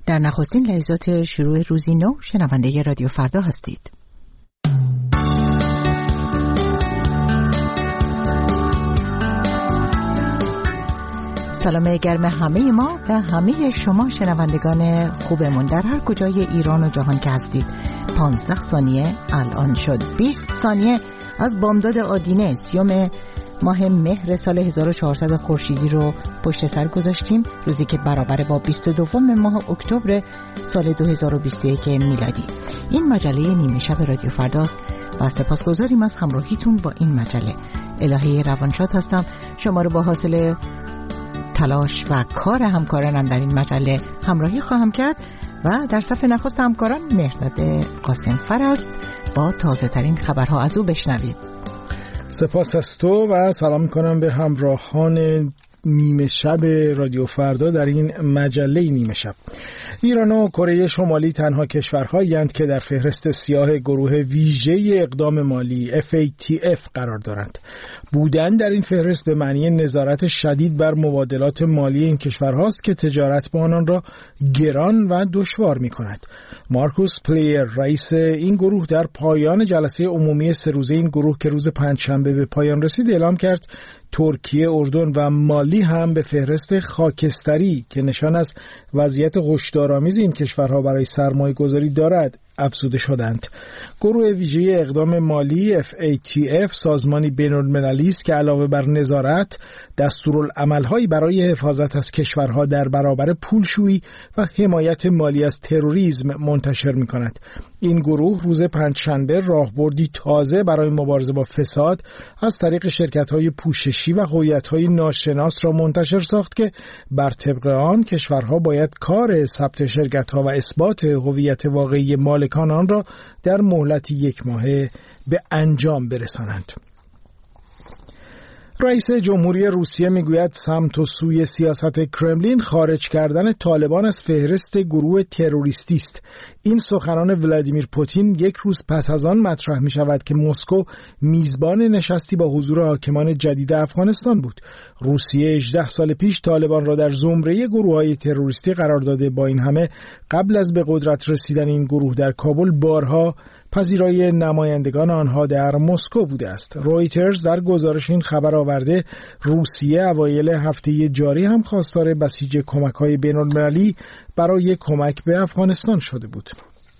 در نخستین لحظات شروع روزی نو شنونده رادیو فردا هستید. سلام گرم همه ما و همه شما شنوندگان خوبمون در هر کجای ایران و جهان که هستید. 15 ثانیه الان شد 20 ثانیه از بامداد آدینه 30 ماه مهر سال 1400 خورشیدی رو پشت سر گذاشتیم، روزی که برابر با 22 ماه اکتبر سال 2021 میلادی. این مجله نیمه شب رادیو فرداست و سپاسگزاریم از همراهیتون با این مجله. الهه روانشاد هستم، شما رو با حاصل تلاش و کار همکارانم در این مجله همراهی خواهم کرد و در صف نخست همکاران مهرداد قاسمفر است. با تازه ترین خبرها از او بشنویم. سپاس از تو و سلام میکنم به همراهان نیمه شب رادیو فردا در این مجله نیمه شب. ایران و کره شمالی تنها کشورهایی هستند که در فهرست سیاه گروه ویژه اقدام مالی FATF قرار دارند. بودن در این فهرست به معنی نظارت شدید بر مبادلات مالی این کشورهاست که تجارت با آنان را گران و دشوار می‌کند. مارکوس پلیر رئیس این گروه در پایان جلسه عمومی 3 روزه این گروه که روز پنجشنبه به پایان رسید اعلام کرد ترکیه، اردن و مالی هم به فهرست خاکستری که نشان از وضعیت هشدارآمیز این کشورها برای سرمایه‌گذاری دارد افزوده شدند. گروه ویژه اقدام مالی FATF سازمانی بین‌المللی است که علاوه بر نظارت دستورالعمل‌هایی برای حفاظت از کشورها در برابر پولشویی و حمایت مالی از تروریسم منتشر می‌کند. این گروه روز پنجشنبه راهبردی تازه برای مبارزه با فساد از طریق شرکت‌های پوششی و هویت‌های ناشناس را منتشر ساخت که بر طبق آن کشورها باید کار ثبت شرکت‌ها و اثبات هویت واقعی مالکان آن را در مهلتی 1 ماهه به انجام برسانند. رئیس جمهوری روسیه میگوید سمت و سوی سیاست کرملین خارج کردن طالبان از فهرست گروه تروریستی است. این سخنان ولادیمیر پوتین 1 روز پس از آن مطرح می شود که مسکو میزبان نشستی با حضور حاکمان جدید افغانستان بود. روسیه 18 سال پیش طالبان را در زمره گروه‌های تروریستی قرار داده. با این همه قبل از به قدرت رسیدن این گروه در کابل بارها پذیرای نمایندگان آنها در مسکو بوده است. رویترز در گزارش این خبر آورده روسیه اوایل هفته جاری هم خواستار بسیج کمک‌های بین‌المللی برای کمک به افغانستان شده بود.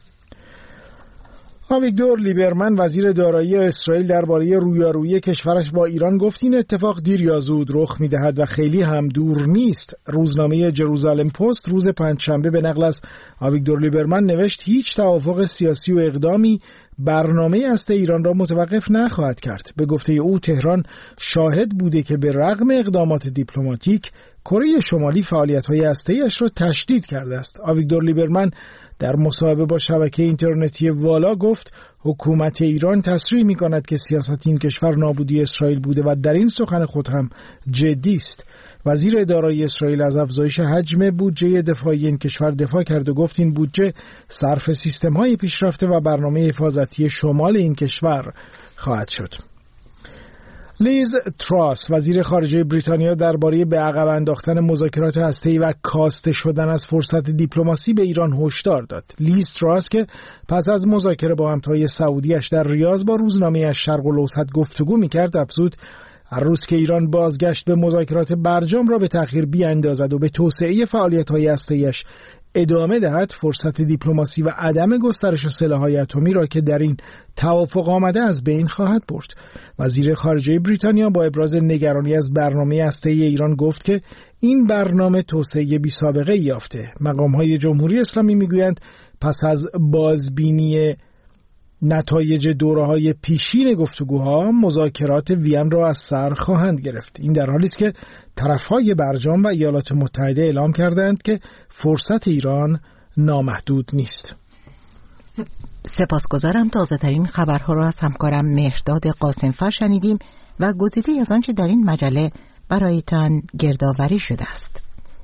آویگدور لیبرمن وزیر دارایی اسرائیل درباره رویارویی کشورش با ایران گفت این اتفاق دیر یا زود رخ می‌دهد و خیلی هم دور نیست. روزنامه جروزالم پست روز پنجشنبه به نقل از آویگدور لیبرمن نوشت هیچ توافق سیاسی و اقدامی برنامه هسته ایران را متوقف نخواهد کرد. به گفته او تهران شاهد بوده که به رغم اقدامات دیپلماتیک کره شمالی فعالیت‌های هسته‌ایش را تشدید کرده است. آویگدور لیبرمن در مصاحبه با شبکه اینترنتی والا گفت حکومت ایران تصریح می‌کند که سیاست این کشور نابودی اسرائیل بوده و در این سخن خود هم جدی است. وزیر دارایی اسرائیل از افزایش حجم بودجه دفاعی این کشور دفاع کرد و گفت این بودجه صرف سیستم‌های پیشرفته و برنامه حفاظتی شمال این کشور خواهد شد. لیز تراس وزیر خارجه بریتانیا درباره به عقب انداختن مذاکرات هسته‌ای و کاسته شدن از فرصت دیپلماسی به ایران هشدار داد. لیز تراس که پس از مذاکره با همتای سعودیش در ریاض با روزنامه الشرق الاوسط گفتگو می‌کرد افزود هر روز که ایران بازگشت به مذاکرات برجام را به تأخیر بیاندازد و به توسعه فعالیت‌های هسته‌ایش ادامه دهد فرصت دیپلماسی و عدم گسترش سلاح‌های اتمی را که در این توافق آمده از بین خواهد برد. وزیر خارجه بریتانیا با ابراز نگرانی از برنامه هسته‌ای ایران گفت که این برنامه توسعه بی‌سابقه یافته. مقام‌های جمهوری اسلامی می‌گویند پس از بازبینی نتایج دوره‌های پیشین گفتگوها مذاکرات وین را از سر خواهند گرفت. این در حالی است که طرف‌های برجام و ایالات متحده اعلام کردند که فرصت ایران نامحدود نیست. سپاسگزارم. تازه‌ترین خبرها را از همکارم مهرداد قاسمفر شنیدیم و گزیده‌ای از آنچه در این مجله برایتان گردآوری شده است.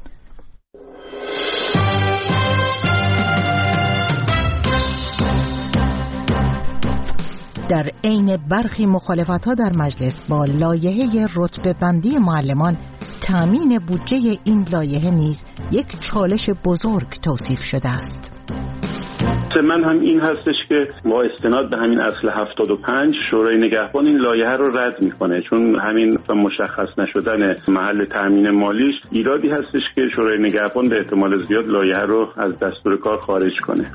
در عین برخی مخالفت‌ها در مجلس با لایحه رتبه بندی معلمان، تأمین بودجه این لایحه نیز یک چالش بزرگ توصیف شده است. من هم این هستش که با استناد به همین اصل 75 شورای نگهبان این لایحه رو رد میکنه، چون همین مشخص نشدن محل تامین مالیش ایرادی هستش که شورای نگهبان به احتمال زیاد لایحه رو از دستور کار خارج کنه.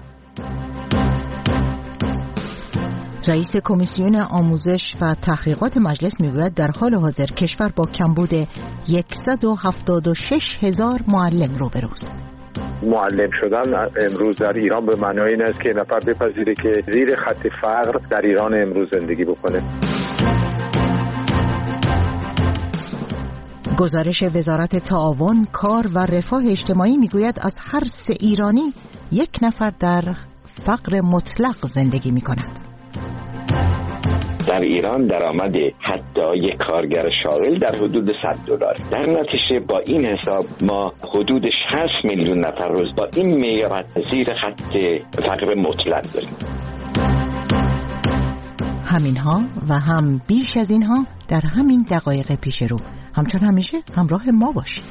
رئیس کمیسیون آموزش و تحقیقات مجلس میگوید در حال حاضر کشور با کمبود 176,000 معلم روبروست. معلم شدن امروز در ایران به معنای این است که نفر بپذیره که زیر خط فقر در ایران امروز زندگی بکنه. گزارش وزارت تعاون، کار و رفاه اجتماعی میگوید از هر 3 ایرانی 1 نفر در فقر مطلق زندگی میکند. در ایران درآمد حتی یک کارگر شاغل در حدود $100. در نتیجه با این حساب ما حدود 60 میلیون نفر روز با این معیار زیر خط فقر مطلق داریم. همینها و هم بیش از اینها در همین دقایق پیش رو. همچون همیشه همراه ما باشید.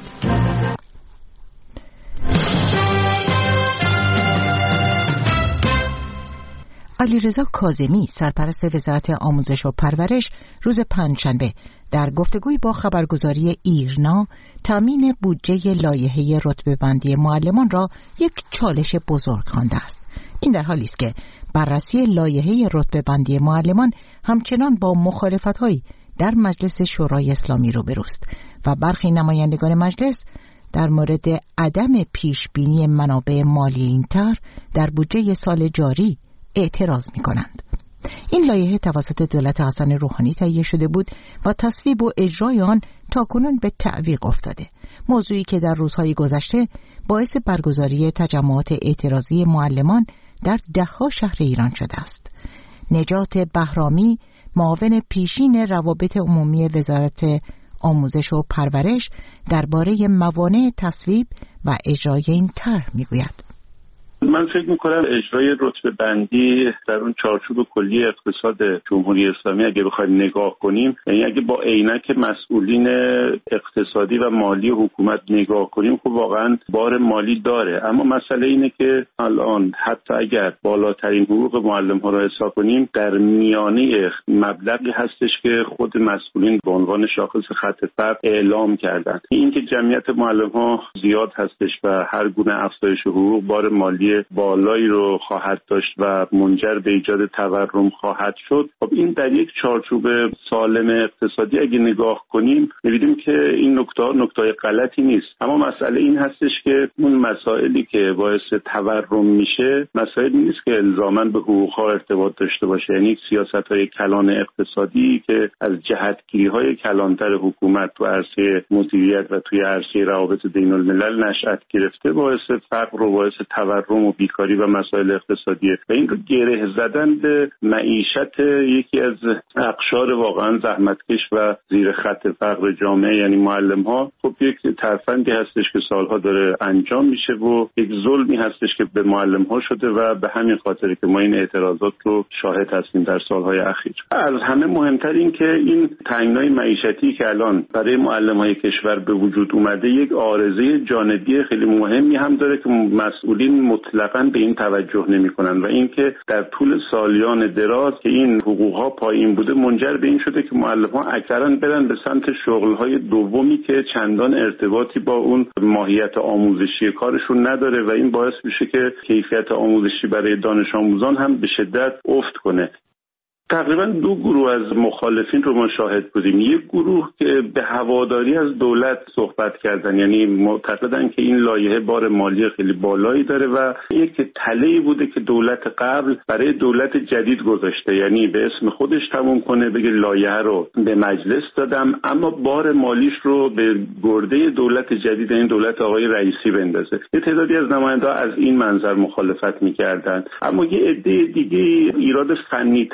علیرضا کاظمی سرپرست وزارت آموزش و پرورش روز پنجشنبه در گفتگوی با خبرگزاری ایرنا تامین بودجه لایحه رتبه‌بندی معلمان را یک چالش بزرگ خوانده است. این در حالی است که بررسی لایحه رتبه‌بندی معلمان همچنان با مخالفت‌هایی در مجلس شورای اسلامی روبروست و برخی نمایندگان مجلس در مورد عدم پیشبینی منابع مالی این طرح در بودجه سال جاری اعتراض می کنند. این لایحه توسط دولت حسن روحانی تهیه شده بود و تصویب و اجرای آن تاکنون به تعویق افتاده، موضوعی که در روزهای گذشته باعث برگزاری تجمعات اعتراضی معلمان در 10 شهر ایران شده است. نجات بهرامی، معاون پیشین روابط عمومی وزارت آموزش و پرورش، درباره موانع تصویب و اجرای این طرح میگوید: من فکر میکنم اجرای رتبه بندی در اون چارچوب کلی اقتصاد جمهوری اسلامی اگه بخوایم نگاه کنیم، یعنی اگه با عینک مسئولین اقتصادی و مالی حکومت نگاه کنیم، خب واقعا بار مالی داره. اما مسئله اینه که الان حتی اگر بالاترین حقوق معلم ها رو حساب کنیم، در میانه مبلغی هستش که خود مسئولین به عنوان شاخص خط فقر اعلام کردن. این که جمعیت معلم ها زیاد هستش و هر گونه افزایش حقوق بار مالی بالایی رو خواهد داشت و منجر به ایجاد تورم خواهد شد. خب این در یک چارچوب سالم اقتصادی اگه نگاه کنیم می‌بینیم که این نکته غلطی نیست. اما مسئله این هستش که اون مسائلی که باعث تورم میشه مسائلی نیست که الزاماً به حقوق‌ها ارتباط داشته باشه، یعنی سیاست‌های کلان اقتصادی که از جهتگیری‌های کلانتر حکومت تو عرصه مدیریت و توی عرصه روابط بین‌الملل نشأت گرفته باعث فقر و باعث تورم و بیکاری و مسائل اقتصادیه و این رو گره زدن به معیشت یکی از اقشار واقعا زحمتکش و زیر خط فقر جامعه یعنی معلم ها، خب یک ترفندی هستش که سالها داره انجام میشه و یک ظلمی هستش که به معلم ها شده و به همین خاطر که ما این اعتراضات رو شاهد هستیم در سالهای اخیر. از همه مهمتر این که این تنگنای معیشتی که الان برای معلم های کشور به وجود اومده یک عارضه جانبی خیلی مهمی هم داره که مسئولین مطلقاً به این توجه نمی‌کنن و اینکه در طول سالیان دراز که این حقوق‌ها پایین بوده منجر به این شده که معلم‌ها اکثراً برن به سمت شغل‌های دومی که چندان ارتباطی با اون ماهیت آموزشی کارشون نداره و این باعث میشه که کیفیت آموزشی برای دانش آموزان هم به شدت افت کنه. تقریبا 2 گروه از مخالفین رو ما شاهد بودیم. یک گروه که به هواداری از دولت صحبت کردن، یعنی معتقدن که این لایحه بار مالی خیلی بالایی داره و یک تله‌ای بوده که دولت قبل برای دولت جدید گذاشته، یعنی به اسم خودش تموم کنه بگه لایحه رو به مجلس دادم اما بار مالیش رو به گرده دولت جدید این دولت آقای رئیسی بندازه. یه تعدادی از نماینده‌ها از این منظر مخالفت می‌کردن، اما یه عده دیگه ایراد فنی‌تری داشت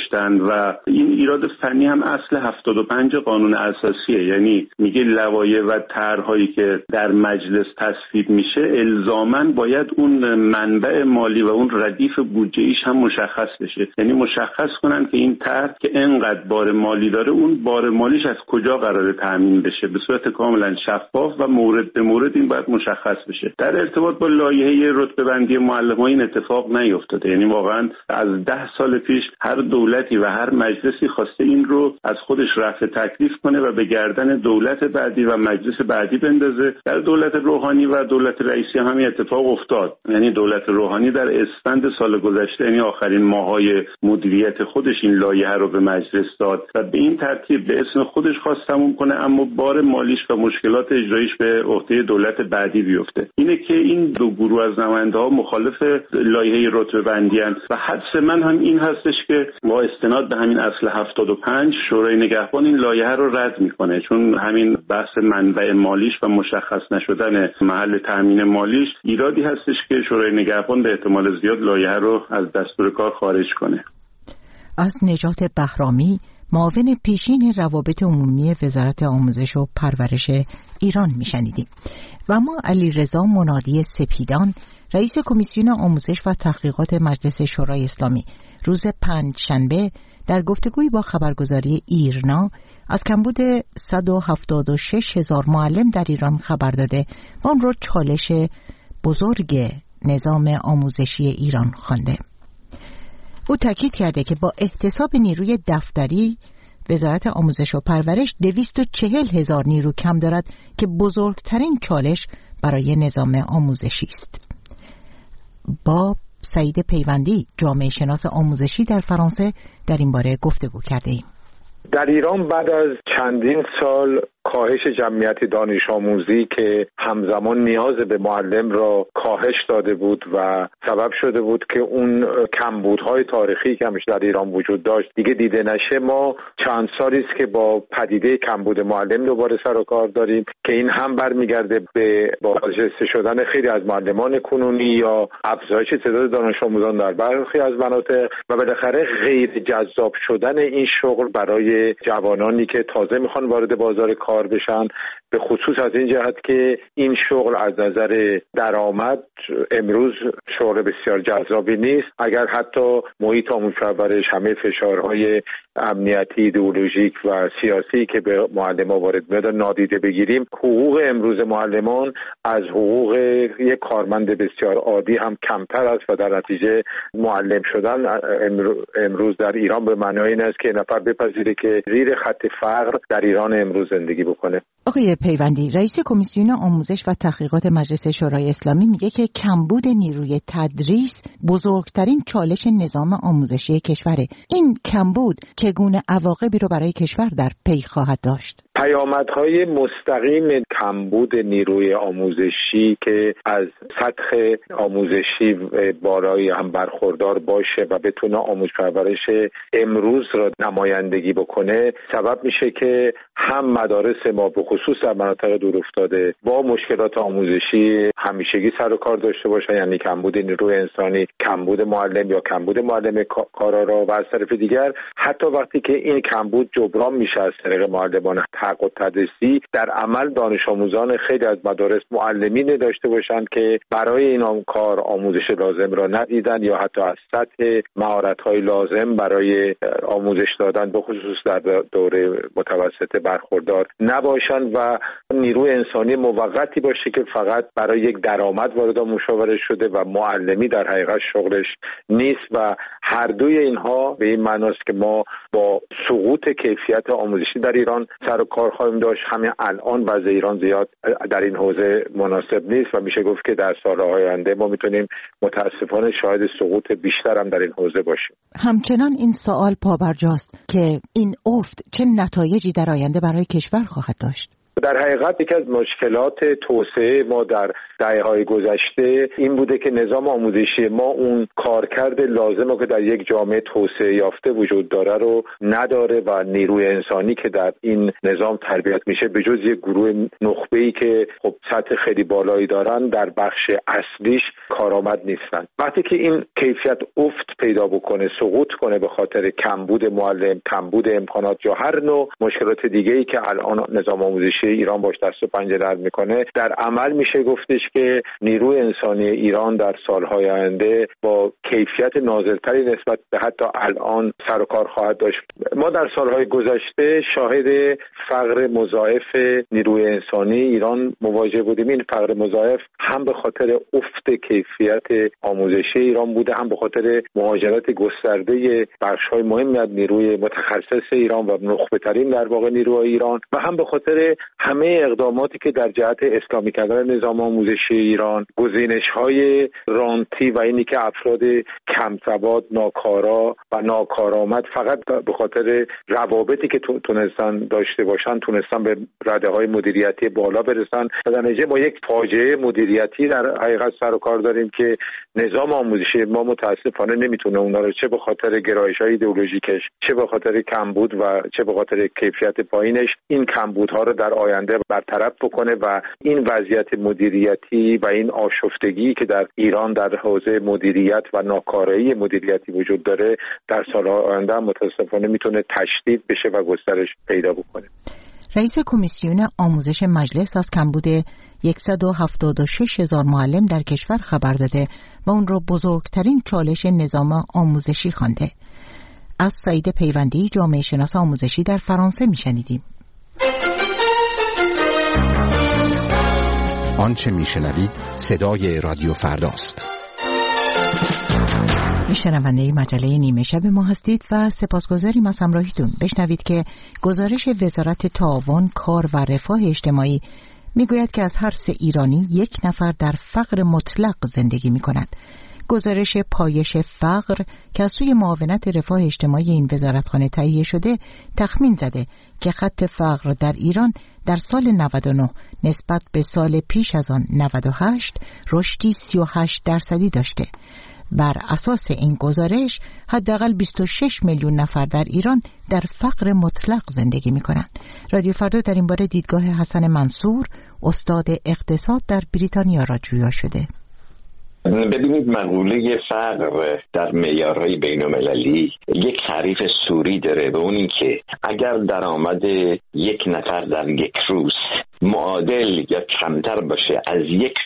داشتن و این ایراد فنی هم اصل 75 قانون اساسیه، یعنی میگه لوایح و طرح‌هایی که در مجلس تصویب میشه الزاماً باید اون منبع مالی و اون ردیف بودجه‌ایش هم مشخص بشه، یعنی مشخص کنن که این طرح که انقدر بار مالی داره اون بار مالیش از کجا قراره تامین بشه به صورت کاملا شفاف و مورد به مورد این باید مشخص بشه. در ارتباط با لایحه رتبه‌بندی معلم‌ها این اتفاق نیفتاده، یعنی واقعا از 10 سال پیش هر دولتی و هر مجلسی خواسته این رو از خودش رفع تکلیف کنه و به گردن دولت بعدی و مجلس بعدی بندازه. در دولت روحانی و دولت رئیسی همین اتفاق افتاد، یعنی دولت روحانی در اسفند سال گذشته، یعنی آخرین ماهای مدیریت خودش، این لایحه رو به مجلس داد و به این ترتیب به اسم خودش خواست تموم کنه، اما بار مالیش و مشکلات اجراییش به عهده دولت بعدی بیفته. اینه که این دو گروه از نماینده‌ها مخالف لایحه رتبه‌بندی اند و حدس من هم این هستش که با استناد به همین اصل 75 شورای نگهبان این لایحه رو رد میکنه، چون همین بحث منبع مالیش و مشخص نشدن محل تامین مالیش ایرادی هستش که شورای نگهبان به احتمال زیاد لایحه رو از دستور کار خارج کنه. از نجات بهرامی، معاون پیشین روابط عمومی وزارت آموزش و پرورش ایران میشنیدیم. و ما علیرضا منادی سپیدان، رئیس کمیسیون آموزش و تحقیقات مجلس شورای اسلامی، روز پنجشنبه در گفتگویی با خبرگزاری ایرنا از کمبود 176,000 معلم در ایران خبر داده و آن را چالش بزرگ نظام آموزشی ایران خوانده. او تاکید کرده که با احتساب نیروی دفتری وزارت آموزش و پرورش 240,000 نیرو کم دارد که بزرگترین چالش برای نظام آموزشی است. با سعید پیوندی، جامعه شناس آموزشی در فرانسه، در این باره گفتگو کرده ایم. در ایران بعد از چندین سال کاهش جمعیت دانش آموزی که همزمان نیاز به معلم را کاهش داده بود و سبب شده بود که اون کمبودهای تاریخی که همیشه در ایران وجود داشت دیگه دیده نشه، ما چند سالی است که با پدیده کمبود معلم دوباره سر و کار داریم که این هم برمیگرده به بازنشسته شدن خیلی از معلمان کنونی یا افزایش تعداد دانش آموزان در برخی از مناطق و بالاخره غیر جذاب شدن این شغل برای جوانانی که تازه میخوان وارد بازار کار بشن، به خصوص از این جهت که این شغل از نظر درآمد امروز شغل بسیار جذابی نیست. اگر حتی محیط آموزش پرورش همه فشارهای امنیتی، ایدئولوژیک و سیاسی که به معلمان وارد میاد نادیده بگیریم، حقوق امروز معلمان از حقوق یک کارمند بسیار عادی هم کمتر است و در نتیجه معلم شدن امروز در ایران به معنای این است که نفر بپذیره که زیر خط فقر در ایران امروز زندگی بکنه. آقای پیوندی، رئیس کمیسیون آموزش و تحقیقات مجلس شورای اسلامی میگه که کمبود نیروی تدریس بزرگترین چالش نظام آموزشی کشوره. این کمبود چگونه عواقبی رو برای کشور در پی خواهد داشت؟ پیامدهای مستقیم کمبود نیروی آموزشی که از سطح آموزشی بالایی هم برخوردار باشه و بتونه آموزش پرورش امروز را نمایندگی بکنه، سبب میشه که هم مدارس ما به خصوص در مناطق دورافتاده با مشکلات آموزشی همیشگی سر و کار داشته باشن، یعنی کمبود نیروی انسانی، کمبود معلم یا کمبود معلم کارآرا و از طرف دیگر حتی وقتی که این کمبود جبران میشه از طریق معلمان حق و تدریسی، در عمل دانش آموزان خیلی از مدارس معلمین داشته باشند که برای این کار آموزش لازم را ندیدن یا حتی از سطح مهارت‌های لازم برای آموزش دادن به خصوص در دوره متوسطه برخوردار نباشند و نیروی انسانی موقتی باشه که فقط برای یک درآمد وارد مشاوره شده و معلمی در حقیقت شغلش نیست و هر دوی اینها به این معناست که ما با سقوط کیفیت آموزشی در ایران سر و کار خواهیم داشت. همین الان وضع ایران زیاد در این حوزه مناسب نیست و میشه گفت که در سال‌های آینده ما میتونیم متاسفانه شاهد سقوط بیشتر هم در این حوزه باشیم. همچنان این سوال پابرجاست که این افت چه نتایجی در آینده برای کشور خواهد داشت؟ در حقیقت یکی از مشکلات توسعه ما در دهه‌های گذشته این بوده که نظام آموزشی ما اون کارکرد لازم که در یک جامعه توسعه یافته وجود داره رو نداره و نیروی انسانی که در این نظام تربیت میشه به جز یک گروه نخبه‌ای که خب سطح خیلی بالایی دارن در بخش اصلیش کارآمد نیستن. وقتی که این کیفیت افت پیدا بکنه، سقوط کنه به خاطر کمبود معلم، کمبود امکانات یا هر نوع مشکلات دیگه‌ای که الان نظام آموزشی ایران باش دست و پنجه نرم میکنه، در عمل میشه گفتش که نیروی انسانی ایران در سالهای آینده با کیفیت نازلتری نسبت به حتی الان سر و کار خواهد داشت. ما در سالهای گذشته شاهد فقر مضاعف نیروی انسانی ایران مواجه بودیم. این فقر مضاعف هم به خاطر افت کیفیت آموزشی ایران بوده، هم به خاطر مهاجرت گسترده بخش‌های مهمی از نیروی متخصص ایران و نخبه‌ترین در واقع نیروهای ایران، و هم به خاطر همه اقداماتی که در جهت اسلامی کردن نظام آموزشی ایران، گزینش‌های رانتی و اینی که افراد کم سواد، ناکارا و ناکارآمد فقط به خاطر روابطی که تونستن داشته باشن تونستن به رده‌های مدیریتی بالا برسن. در نتیجه با یک فاجعه مدیریتی در حقیقت سر و کار داریم که نظام آموزشی ما متاسفانه نمیتونه اونا رو چه به خاطر گرایش‌های ایدئولوژیکش، چه به خاطر کمبود و چه به خاطر کیفیت پایینش این کمبودها رو در آینده برطرف بکنه و این وضعیت مدیریتی و این آشفتگی که در ایران در حوزه مدیریت و ناکارایی مدیریتی وجود داره در سال‌های آینده متاسفانه میتونه تشدید بشه و گسترش پیدا بکنه. رئیس کمیسیون آموزش مجلس از کمبود 176,000 معلم در کشور خبر داده و اون را بزرگترین چالش نظام آموزشی خوانده. از سعید پیوندی، جامعه شناس آموزشی در فرانسه میشنیدیم. آنچه میشنوید صدای رادیو فرداست. شنونده مجله نیمه شب ما هستید و سپاسگزاریم از همراهیتون. بشنوید که گزارش وزارت تعاون، کار و رفاه اجتماعی میگوید که از هر 3 ایرانی 1 نفر در فقر مطلق زندگی میکند. گزارش پایش فقر که از سوی معاونت رفاه اجتماعی این وزارتخانه تهیه شده تخمین زده که خط فقر در ایران در سال 99 نسبت به سال پیش از آن 98 رشدی 38% داشته. بر اساس این گزارش حداقل 26 میلیون نفر در ایران در فقر مطلق زندگی می‌کنند. رادیو فردا در این باره دیدگاه حسن منصور، استاد اقتصاد در بریتانیا را جویا شده. ببینید، مقوله فقر در معیارهای بین‌المللی یک تعریف سوری داره و اون این که اگر درآمد 1 نفر در یک روز معادل یا کمتر باشه از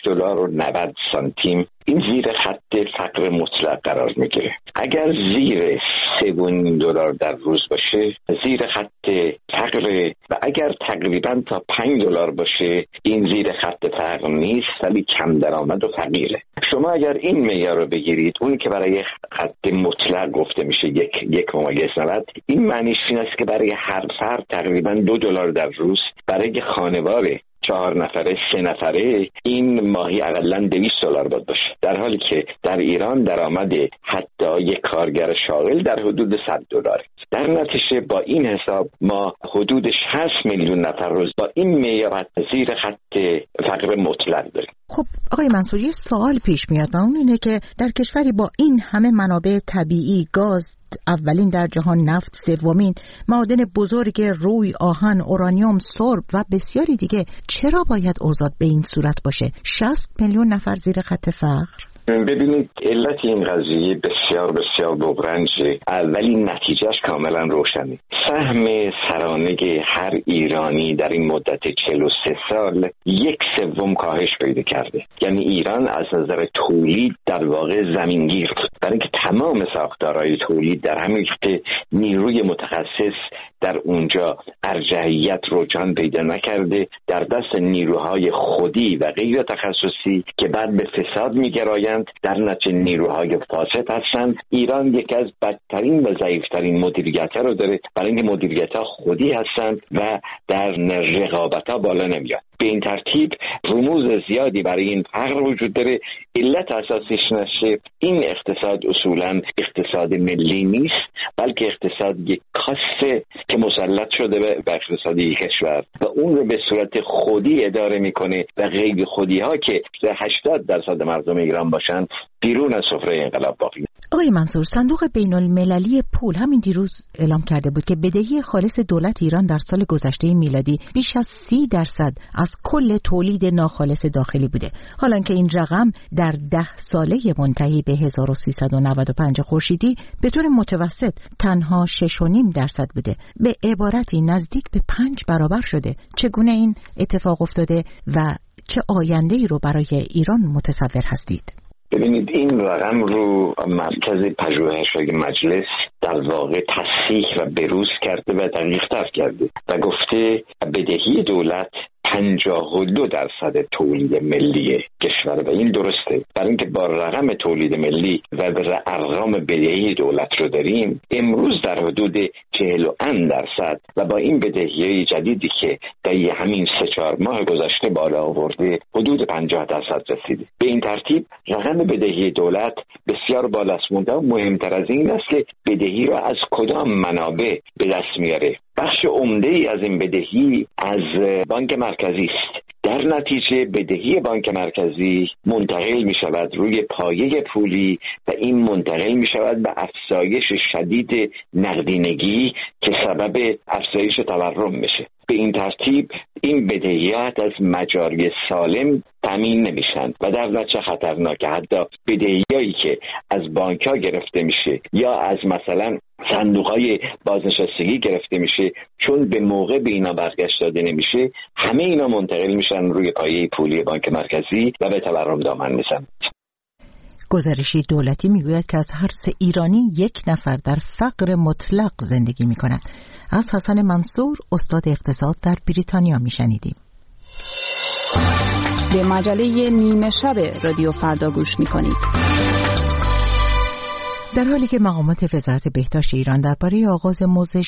$1.90 این زیر خط فقر مطلق قرار میگیره. اگر زیر $3.5 در روز باشه زیر خط فقر، و اگر تقریبا تا $5 باشه این زیر خط فقر نیست ولی کم درآمد و فقیره. شما اگر این معیار رو بگیرید، اون که برای خط مطلق گفته میشه 1.90، این معنیش این است که برای هر فرد تقریبا $2 در روز، برای خانواده 4 نفره 3 نفره این ماهی اقلا $200 باید باشه، در حالی که در ایران درآمد حتی یک کارگر شاغل در حدود $100. در نتیجه با این حساب ما حدود 6 میلیون نفر روز با این معیار زیر خط فقر مطلق داریم. خب آقای منصور، یه سوال پیش میاد و اون اینه که در کشوری با این همه منابع طبیعی، گاز اولین در جهان، نفت سومین، معادن بزرگ روی، آهن، اورانیوم، سرب و بسیاری دیگه، چرا باید اوضاع به این صورت باشه؟ 60 میلیون نفر زیر خط فقر؟ ببینید، علت این قضیه بسیار بسیار بغرنجه، ولی نتیجهش کاملا روشنه. سهم سرانه هر ایرانی در این مدت 43 سال 1/3 کاهش پیدا کرده. یعنی ایران از نظر تولید در واقع زمینگیر بود، برای اینکه تمام ساختارهای تولید در همین که نیروی متخصص در اونجا ارجحیت رجحان پیدا نکرده، در دست نیروهای خودی و غیر تخصصی که بعد به فساد میگرایند، در نتیجه نیروهای فاسد هستند. ایران یکی از بدترین و ضعیفترین مدیریت‌ها رو داره، برای اینکه مدیریت‌ها خودی هستند و در رقابت‌ها بالا نمیاد. به این ترتیب رموز زیادی برای این فقر وجود داره. علت اساسیش نشه این اقتصاد اصولاً اقتصاد ملی نیست، بلکه اقتصاد یک کاست که مسلط شده به اقتصادی کشور و اون رو به صورت خودی اداره میکنه و غیر خودی ها که 80% مردم ایران باشن بیرون از سفره انقلاب باقی. آقای منصور، صندوق بین المللی پول همین دیروز اعلام کرده بود که بدهی خالص دولت ایران در سال گذشته میلادی بیش از 30% از کل تولید ناخالص داخلی بوده، حالا که این رقم در 10 ساله منتهی به 1395 خورشیدی به طور متوسط تنها 6.5% بوده، به عبارتی نزدیک به 5 برابر شده. چگونه این اتفاق افتاده و چه آینده‌ای رو برای ایران متصور هستید؟ ببینید، این رقم رو مرکز پژوهش‌های مجلس در واقع تصحیح و بروز کرده و دقیق‌تر کرده و گفته بدهی دولت 52% تولید ملی کشور و این درسته، برای اینکه با رقم تولید ملی و ارقام بدهی دولت رو داریم امروز در حدود 41% و با این بدهی جدیدی که در همین 3-4 ماه گذشته بالا آورده حدود 50% رسیده. به این ترتیب رقم بدهی دولت بسیار بالاست. و مهمتر از این است که بدهی را از کدام منابع به دست میاره. بخش عمده‌ای از این بدهی از بانک مرکزی است. در نتیجه بدهی بانک مرکزی منتقل می شود روی پایه پولی و این منتقل می شود به افزایش شدید نقدینگی که سبب افزایش تورم میشه. به این ترتیب این بدهیات از مجاری سالم تامین نمیشن و در نتیجه خطرناکه. حتی بدهیایی که از بانک‌ها گرفته میشه یا از مثلا صندوق‌های بازنشستگی گرفته میشه، چون به موقع به اینا برگشت داده نمیشه، همه اینا منتقل میشن روی پایه پولی بانک مرکزی و به تورم دامن میزنن. گزارشی دولتی میگوید که از هر 3 ایرانی 1 نفر در فقر مطلق زندگی میکنند. از حسن منصور، استاد اقتصاد در بریتانیا میشنیدیم. به مجله نیمه شب رادیو فردا گوش میکنید. در حالی که مقامات وزارت بهداشت ایران درباره آغاز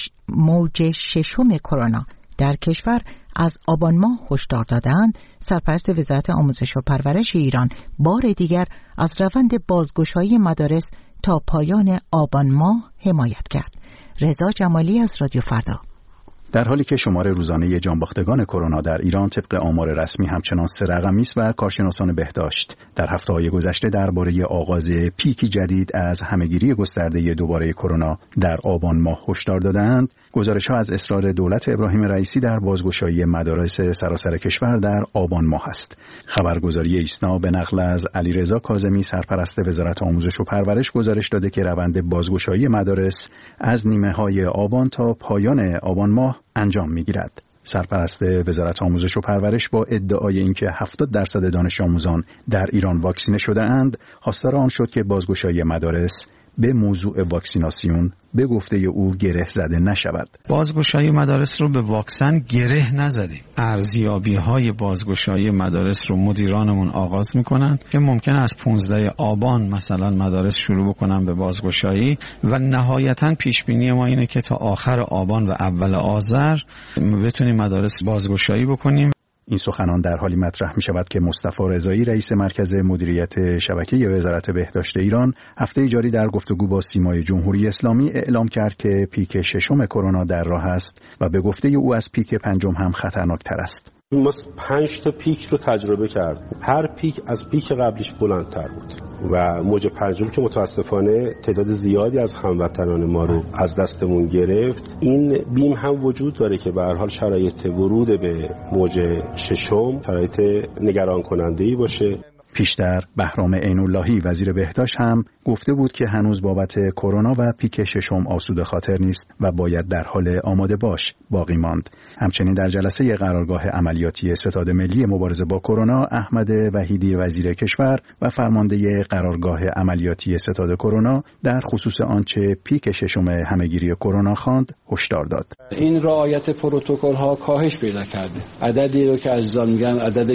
موج 6 کرونا در کشور از آبان ماه هشدار دادند، سرپرست وزارت آموزش و پرورش ایران بار دیگر از روند بازگشایی مدارس تا پایان آبان ماه حمایت کرد. رضا جمالی از رادیو فردا. در حالی که شمار روزانه جانباختگان کرونا در ایران طبق آمار رسمی همچنان 3 رقمی است و کارشناسان بهداشت در هفته‌های گذشته درباره آغاز پیکی جدید از همه‌گیری گسترده دوباره کرونا در آبان ماه هشدار دادند، گزارش‌ها از اصرار دولت ابراهیم رئیسی در بازگشایی مدارس سراسر کشور در آبان ماه است. خبرگزاری ایسنا به نقل از علیرضا کاظمی، سرپرست وزارت آموزش و پرورش، گزارش داده که روند بازگشایی مدارس از نیمه‌های آبان تا پایان آبان ماه انجام می‌گیرد. سرپرست وزارت آموزش و پرورش با ادعای اینکه 70% دانش آموزان در ایران واکسینه شده اند، خواستار آن شد که بازگشایی مدارس به موضوع واکسیناسیون به گفته او گره زده نشود. بازگشایی مدارس رو به واکسن گره نزدیم. ارزیابی‌های بازگشایی مدارس رو مدیرانمون آغاز میکنن که ممکنه از 15 آبان مثلا مدارس شروع بکنن به بازگشایی و نهایتاً پیش بینی ما اینه که تا آخر آبان و اول آذر بتونیم مدارس بازگشایی بکنیم. این سخنان در حالی مطرح می شود که مصطفی رضایی، رئیس مرکز مدیریت شبکه وزارت بهداشت ایران، هفته جاری در گفتگو با سیمای جمهوری اسلامی اعلام کرد که پیک 6 کرونا در راه است و به گفته او از پیک 5 هم خطرناکتر است. ما 5 تا پیک رو تجربه کردیم. هر پیک از پیک قبلیش بلندتر بود و موج 5 که متاسفانه تعداد زیادی از هموطنان ما رو از دستمون گرفت. این بیم هم وجود داره که به هر حال شرایط ورود به موج 6 شرایط نگران کننده‌ای باشه. پیشتر بهرام عین‌اللهی وزیر بهداشت هم گفته بود که هنوز بابت کرونا و پیک 6 آسوده خاطر نیست و باید در حال آماده باش باقی ماند. همچنین در جلسه قرارگاه عملیاتی ستاد ملی مبارزه با کرونا، احمد وحیدی وزیر کشور و فرمانده قرارگاه عملیاتی ستاد کرونا در خصوص آنچه پیک 6 همه‌گیری کرونا خواند هشدار داد. این رعایت پروتکل‌ها کاهش پیدا کرده. عددی رو که عزیزان میگن عدد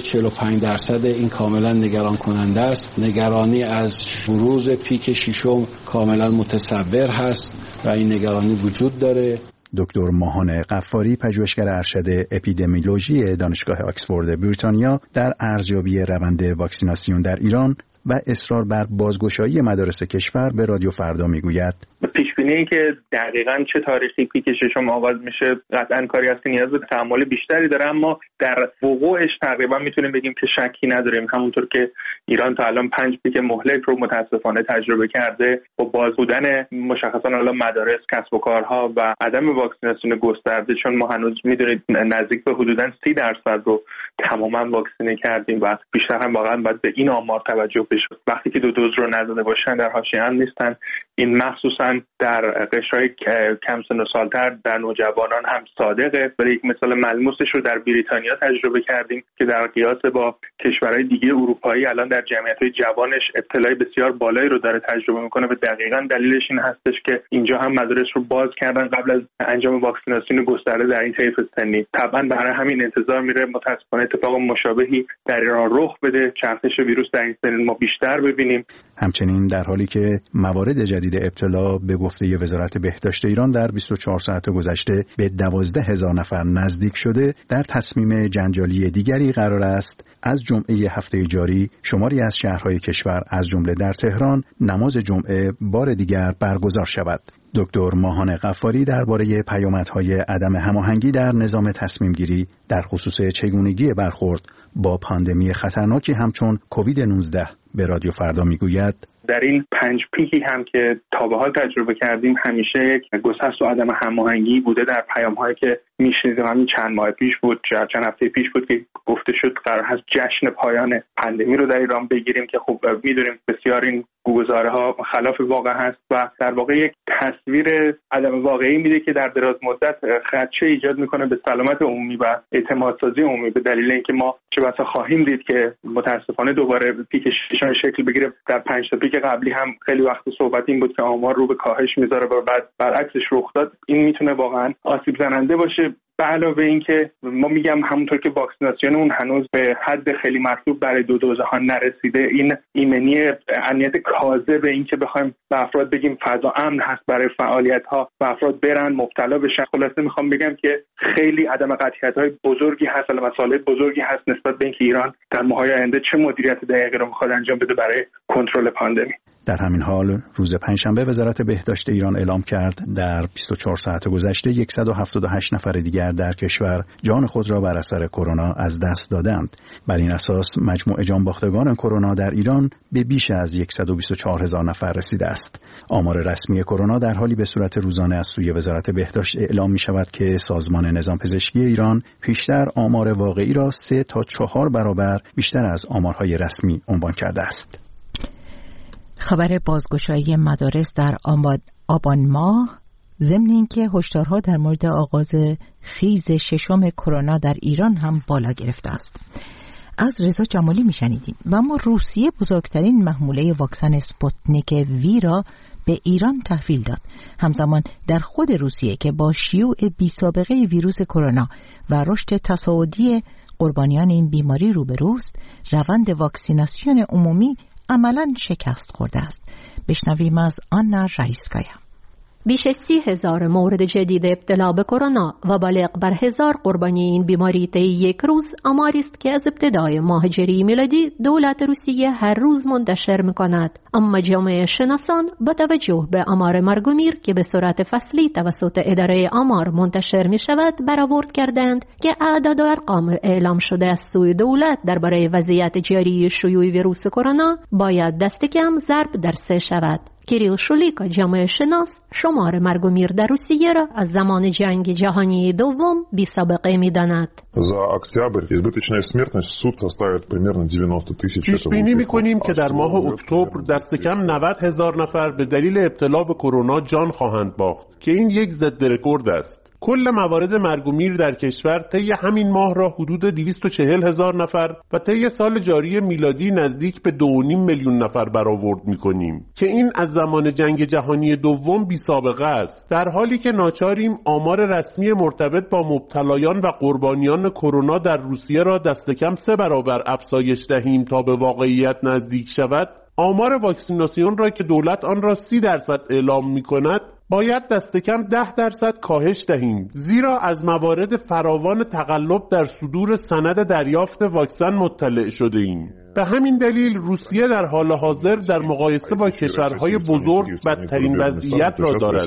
45% این کاملا نگران کننده است. نگرانی از بروز پیک 6 کاملا متصور هست و این نگرانی وجود داره. دکتر ماهان غفاری، پژوهشگر ارشد اپیدمیولوژی دانشگاه آکسفورد بریتانیا، در ارزیابی روند واکسیناسیون در ایران و اصرار بر بازگشایی مدارس کشور به رادیو فردا میگوید پیشبینی که دقیقاً چه تاریخی پیک ششم آغاز میشه قطعاً کاری است که نیاز به تأمل بیشتری داره، اما در وقوعش تقریبا میتونیم بگیم که شکی نداریم. همونطور که ایران تا الان 5 پیک مهلک رو متاسفانه تجربه کرده، با باز بودن مشخصاً الان مدارس، کسب و کارها و عدم واکسیناسیون گسترده، چون ما هنوز میدونید نزدیک به حدوداً 30% رو تماما واکسینه کردیم و بیشتر هم واقعاً باید به این آمار توجه بشه. وقتی که 2 دوز رو نزده باشن در حاشیه نیستن. این مخصوصاً در قشرهای کم سن و سالتر در نوجوانان هم صادقه. ولی یک مثال ملموسش رو در بریتانیا تجربه کردیم که در قیاس با کشورهای دیگه اروپایی الان در جمعیت‌های جوانش ابتلای بسیار بالایی رو داره تجربه میکنه و دقیقاً دلیلش این هستش که اینجا هم مدارس رو باز کردن قبل از انجام واکسیناسیون گسترده در این طیف سنی. طبعاً برای همین انتظار میره متأسفانه اتفاق مشابهی در ایران رخ بده، چرخش ویروس در این سن ما بیشتر ببینیم. همچنین در حالی که موارد جدید ابتلا به گفته وزارت بهداشت ایران در 24 ساعت گذشته به 12,000 نفر نزدیک شده، در تصمیم جنجالی دیگری قرار است از جمعه هفته جاری شماری از شهرهای کشور از جمله در تهران نماز جمعه بار دیگر برگزار شود. دکتر ماهان غفاری درباره پیامدهای عدم هماهنگی در نظام تصمیم گیری در خصوص چگونگی برخورد با پاندمی خطرناکی همچون کووید 19 به رادیو فردا میگوید در این 5 پیکی هم که تا به حال تجربه کردیم همیشه یک گسست و عدم هماهنگی بوده در پیام‌هایی که میشنیدیم. همین چند ماه پیش بود، چند هفته پیش بود که گفته شد قرار هست جشن پایان پاندمی رو در ایران بگیریم که خب میدونیم بسیار این گزاره‌ها خلاف واقع هست و در واقع یک تصویر عدم واقعی میده که در دراز مدت خدشه ایجاد میکنه به سلامت عمومی و اعتمادسازی عمومی، به دلیل اینکه ما چه بسا خواهیم دید که متاسفانه دوباره پیک ششم شکل بگیره. در 5 تا پیک قبلی هم خیلی وقت صحبت این بود که آمار رو به کاهش میذاره و بعد برعکسش رخ داد. این میتونه واقعا آسیب زننده باشه. به علاوه این که ما میگم همونطور که واکسیناسیون اون هنوز به حد خیلی مطلوب برای 2 دوز ها نرسیده، این ایمنی امنیت کاذب این که بخوایم به افراد بگیم فضا امن هست برای فعالیت ها و افراد برن مبتلا بشن، خلاصه میخوام بگم که خیلی عدم قطعیت های بزرگی هست، مسائل بزرگی هست نسبت به اینکه ایران در ماه‌های آینده چه مدیریت دقیقی رو میخواد انجام بده برای کنترل پاندمی. در همین حال روز پنجشنبه وزارت بهداشت ایران اعلام کرد در 24 ساعت گذشته 178 نفر دیگر در کشور جان خود را بر اثر کرونا از دست دادند. بر این اساس مجموع جانباختگان کرونا در ایران به بیش از 124,000 نفر رسیده است. آمار رسمی کرونا در حالی به صورت روزانه از سوی وزارت بهداشت اعلام می شود که سازمان نظام پزشکی ایران پیشتر آمار واقعی را 3 تا 4 برابر بیشتر از آمارهای رسمی عنوان کرده است. خبر بازگشایی مدارس در آبان ماه ضمن اینکه هشدارها در مورد آغاز خیز ششم کرونا در ایران هم بالا گرفته است. از رضا جمالی میشنیدیم. و اما روسیه بزرگترین محموله واکسن اسپوتنیک وی را به ایران تحویل داد. همزمان در خود روسیه که با شیوع بی‌سابقه ویروس کرونا و رشد تصاعدی قربانیان این بیماری روبروست، روند واکسیناسیون عمومی عملاً شکست خورده است. بشنویم از آنا رایسکایا. بیش از 30,000 مورد جدید ابتلا به کرونا و بالغ بر 1000 قربانی این بیماری طی یک روز آماری است که از ابتدای ماه ژوئیه میلادی دولت روسیه هر روز منتشر می‌کند. اما جامعه شناسان با توجه به آمار مرگ و میر که به صورت فصلی توسط اداره آمار منتشر می‌شود برآورد کردند که اعداد و ارقام اعلام شده از سوی دولت درباره وضعیت جاری شیوع ویروس کرونا باید دست کم ضرب در 3 شود. کیریل شولیکا جامعه شناس شمار مرگ و میر در روسیه را از زمان جنگ جهانی دوم بی سابقه می داند. За октябрь избыточная смертность в сутки составит примерно 90,000. پیش بینی می‌کنیم که در ماه اکتبر دست کم 90,000 نفر به دلیل ابتلا به کرونا جان خواهند باخت که این یک ضد رکورد است. کل موارد مرگ و میر در کشور طی همین ماه را حدود 240,000 نفر و طی سال جاری میلادی نزدیک به 2.5 میلیون نفر برآورد می‌کنیم که این از زمان جنگ جهانی دوم بی سابقه است. در حالی که ناچاریم آمار رسمی مرتبط با مبتلایان و قربانیان کرونا در روسیه را دست کم 3 برابر افزایش دهیم تا به واقعیت نزدیک شود، آمار واکسیناسیون را که دولت آن را 30% اعلام می‌کند باید دست کم 10% کاهش دهیم، زیرا از موارد فراوان تقلب در صدور سند دریافت واکسن مطلع شده ایم. به همین دلیل روسیه در حال حاضر در مقایسه با کشورهای بزرگ بدترین وضعیت را دارد.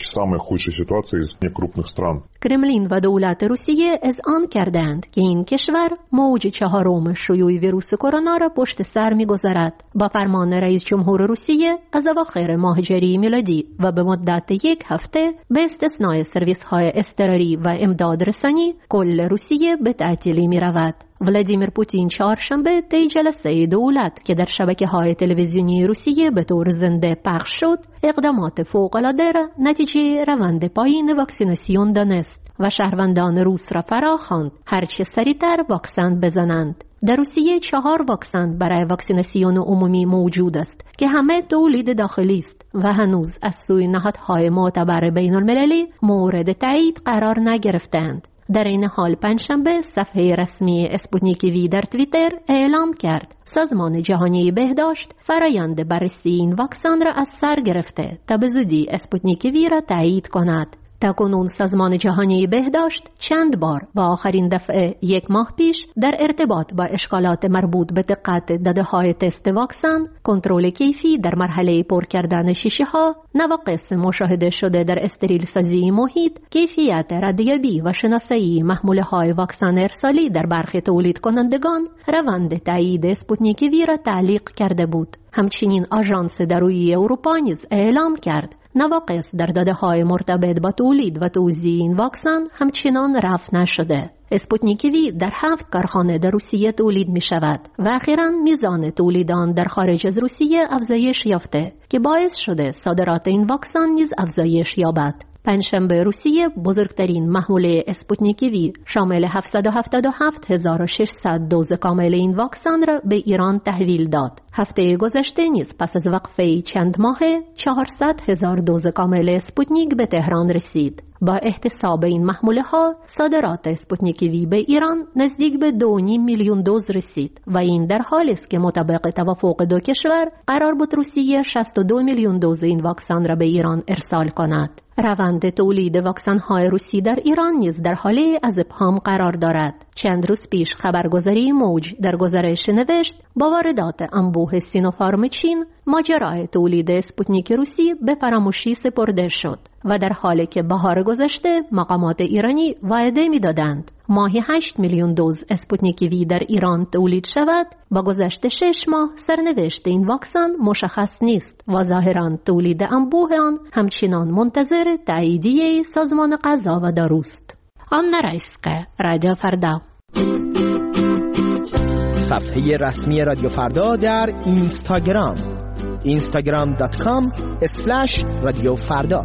کرملین و دولت روسیه اذعان کردند که این کشور موج چهارم شیوع ویروس کرونا را پشت سر می‌گذارد. با فرمان رئیس جمهور روسیه از اواخر ماه ژوئیه میلادی و به مدت 1 هفته به استثنای سرویس‌های اضطراری و امداد رسانی کل روسیه به تعطیلی می‌رود. ولادیمیر پوتین چهارشنبه طی جلسه دولت که در شبکه‌های تلویزیونی روسیه به طور زنده پخش شد، اقدامات فوق‌العاده را نتیجه روند پایین واکسیناسیون دانست و شهروندان روس را فراخواند هرچه سریعتر واکسن بزنند. در روسیه 4 واکسن برای واکسیناسیون عمومی موجود است که همه تولید داخلی است و هنوز از سوی نهادهای معتبر بین‌المللی مورد تایید قرار نگرفتند. در این حال پنجشنبه صفحه رسمی اسپوتنیک وی در توییتر اعلام کرد سازمان جهانی بهداشت فرایند بررسی این واکسن را از سر گرفته تا به زودی اسپوتنیک وی را تایید کند. تاکنون سازمان جهانی بهداشت چند بار و آخرین دفعه 1 ماه پیش در ارتباط با اشکالات مربوط به دقت داده‌های تست واکسن، کنترل کیفی در مرحله پر کردن شیشه‌ها، نواقص مشاهده شده در استریل سازی محیط، کیفیت ردیابی و شناسایی محموله‌های واکسن ارسالی در برخی تولید کنندگان، روند تایید اسپوتنیک وی را تعلیق کرده بود. همچنین آژانس دارویی اروپا نیز اعلام کرد نواقص در داده‌های مرتبط با تولید و توزیع این واکسن همچنان رفع نشده. اسپوتنیک وی در 7 کارخانه در روسیه تولید می شود و اخیراً میزان تولید آن در خارج از روسیه افزایش یافته که باعث شده صادرات این واکسن نیز افزایش یابد. پنجشنبه روسیه بزرگترین محموله اسپوتنیک وی شامل 777,600 دوز کامل این واکسن را به ایران تحویل داد. هفته گذشته نیز پس از وقفه چند ماهه 400,000 دوز کامل اسپوتنیک به تهران رسید. با احتساب این محموله ها صادرات اسپوتنیک وی به ایران نزدیک به 2.5 میلیون دوز رسید و این در حالی است که مطابق توافق دو کشور قرار بود روسیه 62 میلیون دوز این واکسن را به ایران ارسال کند. روند تولید واکسن‌های روسی در ایران نیز در حال از ابهام قرار دارد. چند روز پیش خبرگزاری موج در گزارش نوشت با واردات انبوه سینوفارم چین ماجرای تولید اسپوتنیک روسی به فراموشی سپرده شد و در حالی که بهار گذشته مقامات ایرانی وعده می‌دادند ماهی 8 میلیون دوز اسپوتنیک وی در ایران تولید شود، با گذشت 6 ماه سرنوشت این واکسن مشخص نیست و ظاهراً تولید انبوه آن همچنان منتظر تاییدیه سازمان غذا و داروست. آن رایسکه رادیو فردا. صفحه رسمی رادیو فردا در اینستاگرام instagram.com/رادیو فردا.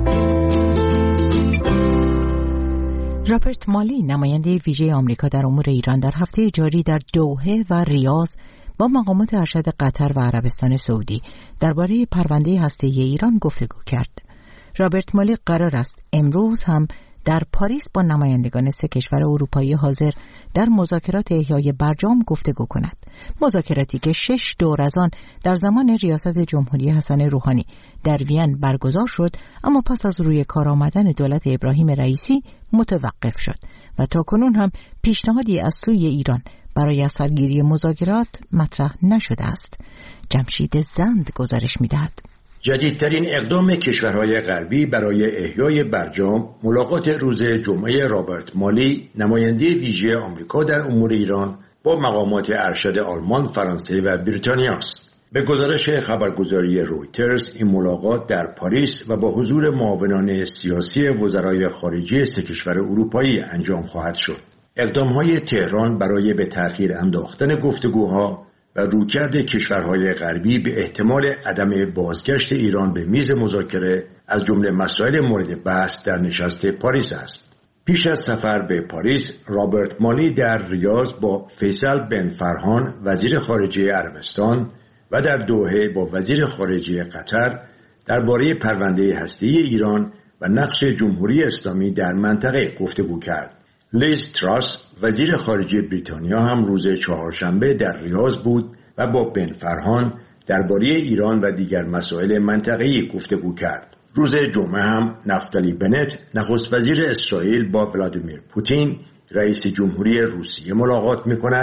رابرت مالی نماینده ویژه آمریکا در امور ایران در هفته جاری در دوحه و ریاض با مقامات ارشد قطر و عربستان سعودی درباره پرونده هسته‌ای ایران گفتگو کرد. رابرت مالی قرار است امروز هم در پاریس با نمایندگان 3 کشور اروپایی حاضر در مذاکرات احیای برجام گفتگو کند. مذاکراتی که 6 دور از آن در زمان ریاست جمهوری حسن روحانی در وین برگزار شد، اما پس از روی کار آمدن دولت ابراهیم رئیسی متوقف شد و تاکنون هم پیشنهادی از سوی ایران برای از سرگیری مذاکرات مطرح نشده است. جمشید زند گزارش می‌دهد. جدیدترین اقدام کشورهای غربی برای احیای برجام ملاقات روز جمعه رابرت مالی نماینده ویژه آمریکا در امور ایران با مقامات ارشد آلمان، فرانسه و بریتانیا است. به گزارش خبرگزاری رویترز این ملاقات در پاریس و با حضور معاونان سیاسی وزرای خارجه 3 کشور اروپایی انجام خواهد شد. اقدام‌های تهران برای به تأخیر انداختن گفتگوها و رویکرد کشورهای غربی به احتمال عدم بازگشت ایران به میز مذاکره از جمله مسائل مورد بحث در نشست پاریس است. پیش از سفر به پاریس، رابرت مالی در ریاض با فیصل بن فرهان وزیر خارجه عربستان و در دوحه با وزیر خارجه قطر درباره پرونده هسته‌ای ایران و نقش جمهوری اسلامی در منطقه گفتگو کرد. لیز تراس وزیر خارجه بریتانیا هم روز چهارشنبه در ریاض بود و با بن فرهان درباره ایران و دیگر مسائل منطقه‌ای گفتگو کرد. روز جمعه هم نفتالی بنت نخست وزیر اسرائیل با ولادیمیر پوتین رئیس جمهوری روسیه ملاقات می‌کند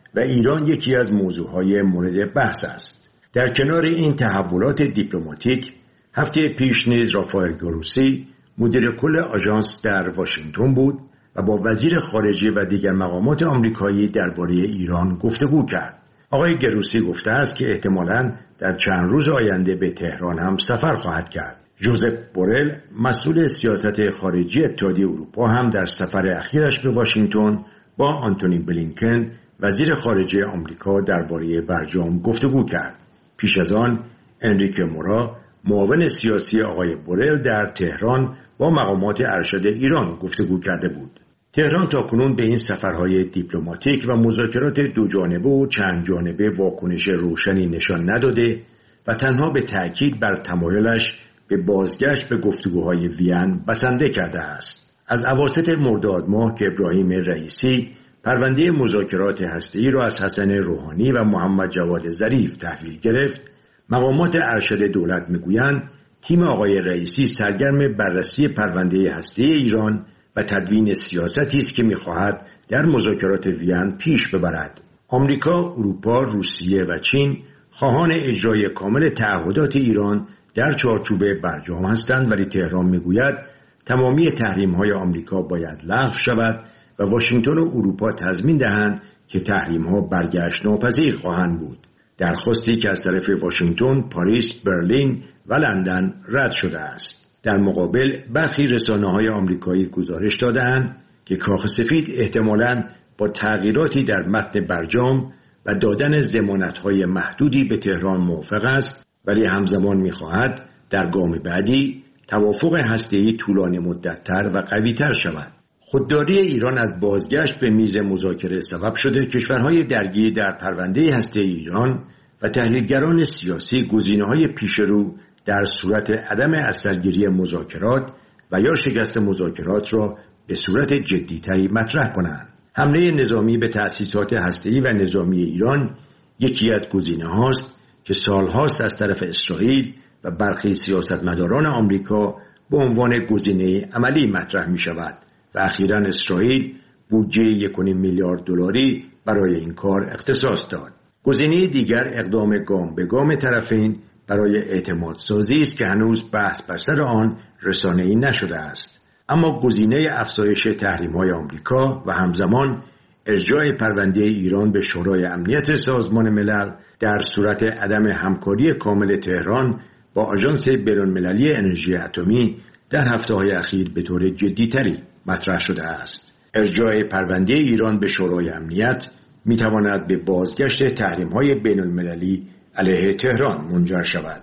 و ایران یکی از موضوعهای مورد بحث است. در کنار این تحولات دیپلماتیک، هفته پیش نیز رافائل گروسی مدیر کل آژانس در واشنگتن بود و با وزیر خارجه و دیگر مقامات آمریکایی درباره ایران گفتگو کرد. آقای گروسی گفته است که احتمالاً در چند روز آینده به تهران هم سفر خواهد کرد. ژوزپ بورل مسئول سیاست خارجی اتحادیه اروپا هم در سفر اخیرش به واشنگتن با آنتونی بلینکن وزیر خارجه آمریکا درباره برجام گفتگو کرد. پیش از آن انریکه مورا معاون سیاسی آقای بورل در تهران با مقامات ارشد ایران گفتگو کرده بود. تهران تاکنون به این سفرهای دیپلماتیک و مذاکرات دو جانبه و چند جانبه واکنش روشنی نشان نداده و تنها به تأکید بر تمایلش به بازگشت به گفتگوهای وین بسنده کرده است. از اواسط مرداد ماه که ابراهیم رئیسی پرونده مذاکرات هسته‌ای را از حسن روحانی و محمد جواد ظریف تحویل گرفت، مقامات ارشد دولت میگویند تیم آقای رئیسی سرگرم بررسی پرونده هسته‌ای ایران و تدوین سیاستی است که می‌خواهد در مذاکرات وین پیش ببرد. آمریکا، اروپا، روسیه و چین خواهان اجرای کامل تعهدات ایران در چارچوب برجام هستند، ولی تهران میگوید تمامی تحریم‌های آمریکا باید لغو شود و واشنگتن و اروپا تضمین دهند که تحریم‌ها برگشت ناپذیر خواهند بود. درخواستی که از طرف واشنگتن، پاریس، برلین و لندن رد شده است. در مقابل برخی رسانه‌های آمریکایی گزارش داده‌اند که کاخ سفید احتمالاً با تغییراتی در متن برجام و دادن ضمانت‌های محدودی به تهران موافق است، ولی همزمان می‌خواهد در گام بعدی توافق هسته‌ای طولانی مدت‌تر و قوی‌تر شود. خودداری ایران از بازگشت به میز مذاکره سبب شده کشورهای درگیر در پرونده هسته‌ای ایران و تحلیلگران سیاسی گزینه‌های پیشرو در صورت عدم اثرگیری مذاکرات و یا شکست مذاکرات را به صورت جدی‌تری مطرح کنند. حمله نظامی به تأسیسات هسته‌ای و نظامی ایران یکی از گزینه‌هاست که سالهاست از طرف اسرائیل و برخی سیاستمداران آمریکا به عنوان گزینه عملی مطرح می‌شود و اخیراً اسرائیل بودجه 1.5 میلیارد دلاری برای این کار اختصاص داد. گزینه دیگر اقدام گام به گام طرفین برای اعتمادسازی است که هنوز بحث بر سر آن رسانه‌ای نشده است. اما گزینه افزایش تحریم‌های آمریکا و همزمان ارجاع پرونده ایران به شورای امنیت سازمان ملل در صورت عدم همکاری کامل تهران با آژانس بین‌المللی انرژی اتمی در هفته‌های اخیر به طور جدی‌تری مطرح شده است. ارجاع پرونده ایران به شورای امنیت می‌تواند به بازگشت تحریم‌های بین‌المللی علیه تهران منجر شود.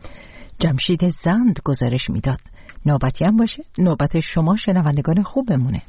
جمشید زند گزارش میداد. نوبتی هم باشه نوبت شما شنوندگان خوب بمونه.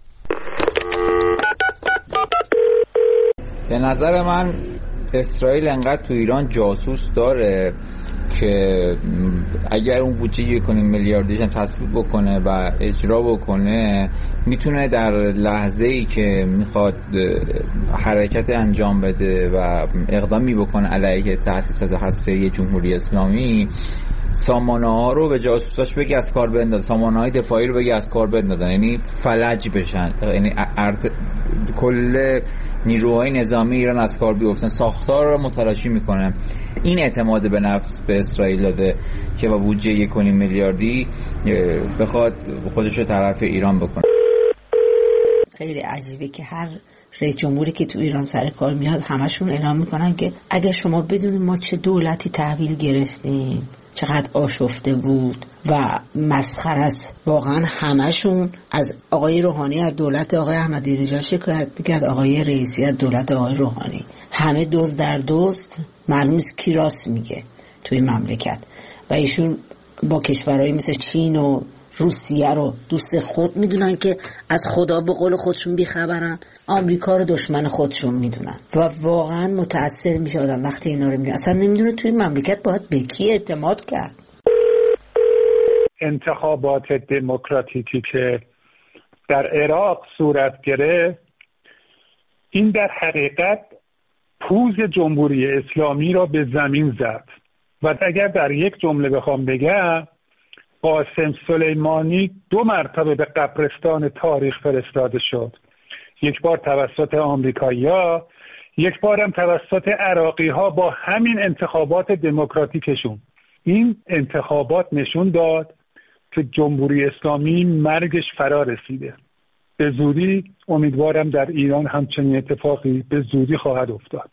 به نظر من اسرائیل انقدر تو ایران جاسوس داره که اگر اون بودجه 1.5 میلیاردیش تصویب بکنه و اجرا بکنه میتونه در لحظه‌ای که میخواد حرکت انجام بده و اقدامی بکنه علیه تأسیسات هسته‌ای جمهوری اسلامی سامانه‌ها رو به جاسوساش بگی از کار بندازن، سامانه‌های دفاعی رو بگی از کار بندازن، یعنی فلج بشن، یعنی کل نیروهای نظامی ایران از کار بیفتن، ساختار رو متلاشی میکنن. این اعتماد به نفس به اسرائیل داده که با بودجه 1.5 میلیاردی بخواد خودش رو طرف ایران بکنه. خیلی عجیبه که هر رئیس جمهوری که تو ایران سر کار میاد همشون اعلام میکنن که اگر شما بدونید ما چه دولتی تحویل گرفتیم، چقدر آشفته بود و مسخره است. واقعا همشون از آقای روحانی از دولت آقای احمدی نژاد شکایت میکرد، آقای رئیسی از دولت آقای روحانی. همه دزد در دزد، معلوم نیست کی راست میگه توی مملکت. و ایشون با کشورهایی مثل چین و روسیه رو دوست خود میدونن که از خدا به قول خودشون بیخبرن، آمریکا رو دشمن خودشون میدونن و واقعا متأثر میشه آدم وقتی اینا رو میدونه. اصلا نمیدونه توی مملکت باید به کی اعتماد کرد. انتخابات دموکراتیکی که در عراق صورت گرفت، این در حقیقت پوز جمهوری اسلامی را به زمین زد و اگر در یک جمله بخوام بگم، قاسم سلیمانی 2 مرتبه به قبرستان تاریخ فرستاده شد. یک بار توسط آمریکایی‌ها، یک بارم توسط عراقی ها با همین انتخابات دموکراتیکشون. این انتخابات نشون داد که جمهوری اسلامی مرگش فرا رسیده. به زودی امیدوارم در ایران همچنین اتفاقی به زودی خواهد افتاد.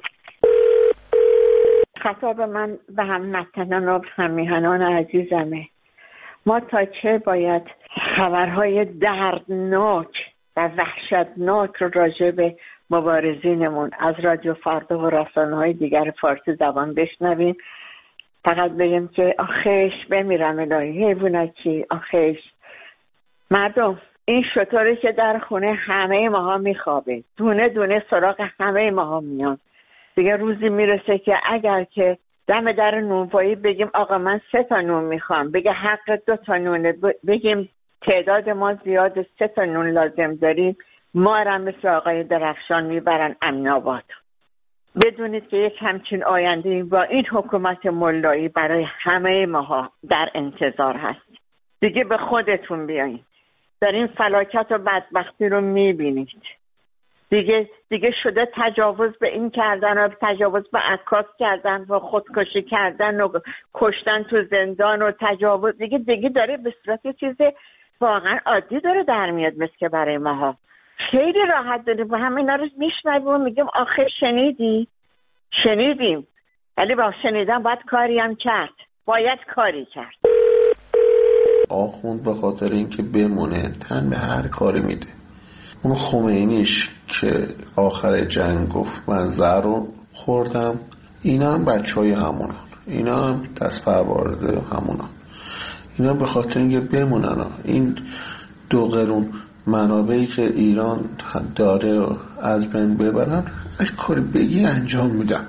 خطاب من به هموطنان و همیهنان عزیزمه. ما تا چه باید خبرهای دردناک و وحشتناک رو راجع به مبارزینمون از رادیو فردا و رسانه‌های دیگر فارسی زبان بشنویم؟ فقط بگیم که آخیش بمیرم الهی حیوانکی، آخیش مردم این شطوری که در خونه همه ماها میخوابه، دونه دونه سراغ همه ماها میان. دیگه روزی میرسه که اگر که دم در نونوایی بگیم آقا من 3 تا نون میخوام، بگه حق 2 تا نونه، بگیم تعداد ما زیاده 3 تا نون لازم داریم، ما هم مثل آقای درخشان میبرن امین آباد. بدونید که یک همچین آینده با این حکومت ملایی برای همه ماها در انتظار هست. دیگه به خودتون بیاین. در این فلاکت و بدبختی رو میبینید. دیگه شده تجاوز به این کردن و تجاوز به عکاس کردن و خودکشی کردن و کشتن تو زندان و تجاوز دیگه داره به صورت چیز واقعا عادی داره در میاد، مثل که برای ماها خیلی راحت داریم و همه اینا رو میشنویم و میگیم آخه شنیدیم، ولی با شنیدن باید کاری هم کرد، باید کاری کرد. آخوند به خاطر اینکه بمونه تن به هر کاری میده. اون خمینیش که آخر جنگ گفت من زهر رو خوردم، اینا هم بچهای همونن، اینا هم دست پروارده همونن، اینا به خاطر اینکه بمونن. این 2 قرون منابعی که ایران داره از بین ببرن، هر کاری بگی انجام میدن.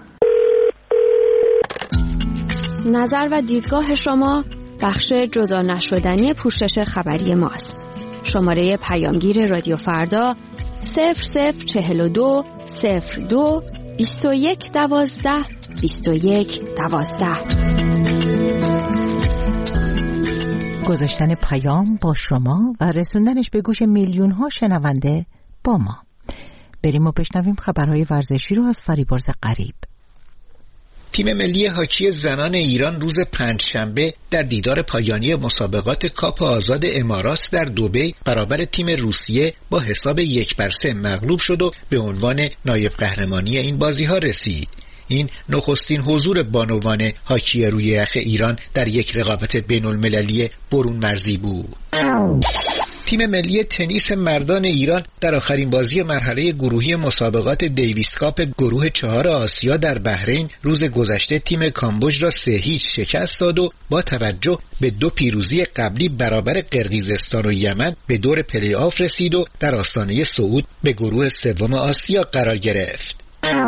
نظر و دیدگاه شما بخش جدا نشدنی پوشش خبری ماست. شماره پیامگیر رادیو فردا 0042 02 21 12 21 12. گذاشتن پیام با شما و رسوندنش به گوش میلیون ها شنونده با ما. بریم و بشنویم خبرهای ورزشی رو از فریبرز غریب. تیم ملی هاکی زنان ایران روز پنجشنبه در دیدار پایانی مسابقات کاپ آزاد امارات در دبی برابر تیم روسیه با حساب 1-3 مغلوب شد و به عنوان نایب قهرمانی این بازی‌ها رسید. این نخستین حضور بانوان هاکی روی یخ ایران در یک رقابت بین‌المللی برون مرزی بود. تیم ملی تنیس مردان ایران در آخرین بازی مرحله گروهی مسابقات دیویس کاپ گروه 4 آسیا در بحرین روز گذشته تیم کامبوج را 3-0 شکست داد و با توجه به 2 پیروزی قبلی برابر قرقیزستان و یمن به دور پلی آف رسید و در آستانه صعود به گروه 3 آسیا قرار گرفت.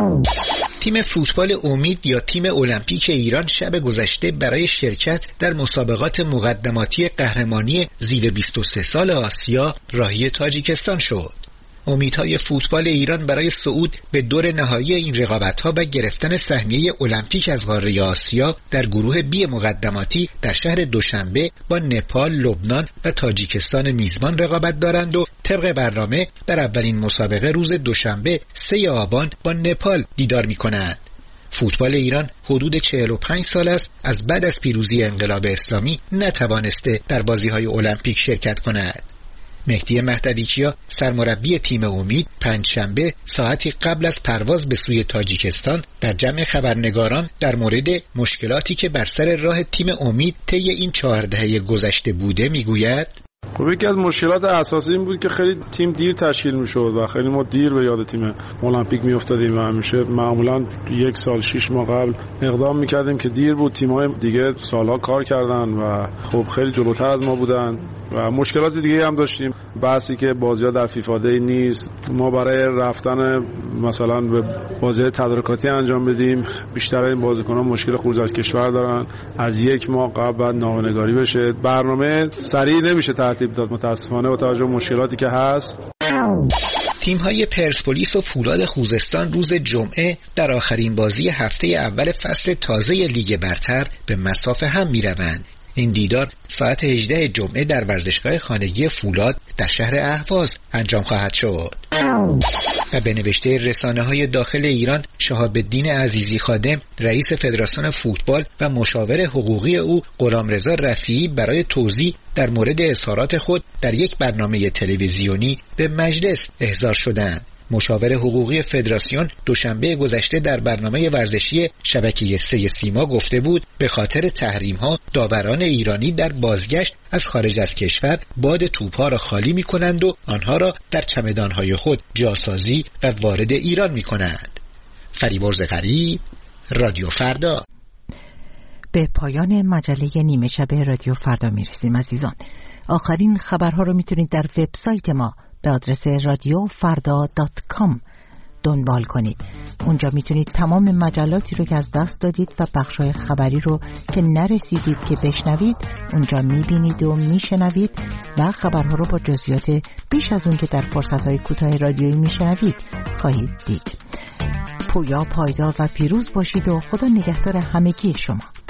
تیم فوتبال امید یا تیم المپیک ایران شب گذشته برای شرکت در مسابقات مقدماتی قهرمانی زیر 23 سال آسیا راهی تاجیکستان شد. امیدهای فوتبال ایران برای صعود به دور نهایی این رقابت‌ها و گرفتن سهمیه المپیک از قاره آسیا در گروه بی مقدماتی در شهر دوشنبه با نپال، لبنان و تاجیکستان میزبان رقابت دارند و طبق برنامه در اولین مسابقه روز دوشنبه 3 آبان با نپال دیدار می‌کنند. فوتبال ایران حدود 45 سال است از بعد از پیروزی انقلاب اسلامی نتوانسته در بازی‌های المپیک شرکت کند. مهدی مهدویچیا سرمربی تیم امید پنجشنبه ساعتی قبل از پرواز به سوی تاجیکستان در جمع خبرنگاران در مورد مشکلاتی که بر سر راه تیم امید طی این 4 دهه گذشته بوده میگوید: خب یکی از مشکلات اساسی این بود که خیلی تیم دیر تشکیل میشد و خیلی ما دیر به یاد تیم المپیک میافتادیم و همیشه معمولا 1 سال 6 ماه قبل اقدام میکردیم که دیر بود. تیم‌های دیگه سالها کار کردن و خب خیلی جلوتر از ما بودن و مشکلات دیگه هم داشتیم. بحثی که بازی‌ها در فیفا دی نیست، ما برای رفتن مثلا به بازی تدارکاتی انجام بدیم بیشتر این بازیکنان مشکل خروج از کشور دارن. از 1 ماه قبل بعد نامه‌نگاری بشه، برنامه سریع نمیشه ترتیب داد متاسفانه با توجه به مشکلاتی که هست. تیم‌های پرسپولیس و فولاد خوزستان روز جمعه در آخرین بازی هفته اول فصل تازه لیگ برتر به مصاف هم می‌روند. این دیدار ساعت 18 جمعه در ورزشگاه خانگی فولاد در شهر اهواز انجام خواهد شد. و به نوشته رسانه‌های داخل ایران، شهاب الدین عزیزی خادم رئیس فدراسیون فوتبال و مشاور حقوقی او غلامرضا رفیعی برای توضیح در مورد اظهارات خود در یک برنامه تلویزیونی به مجلس احضار شدند. مشاور حقوقی فدراسیون دوشنبه گذشته در برنامه ورزشی شبکه 3 سیما گفته بود به خاطر تحریم‌ها داوران ایرانی در بازگشت از خارج از کشور باد توپ‌ها را خالی می‌کنند و آنها را در چمدان‌های خود جاسازی و وارد ایران می‌کنند. فریبرز غریب، رادیو فردا. به پایان مجله نیمه شب رادیو فردا میرسیم عزیزان. آخرین خبرها رو میتونید در وبسایت ما به آدرس radiofarda.com دنبال کنید. اونجا میتونید تمام مجلاتی رو که از دست دادید و بخشای خبری رو که نرسیدید که بشنوید اونجا میبینید و میشنوید و خبرها رو با جزئیات بیش از اون که در فرصتهای کوتاه رادیویی میشنوید خواهید دید. پویا، پایدار و پیروز باشید و خدا نگهدار همگی شما.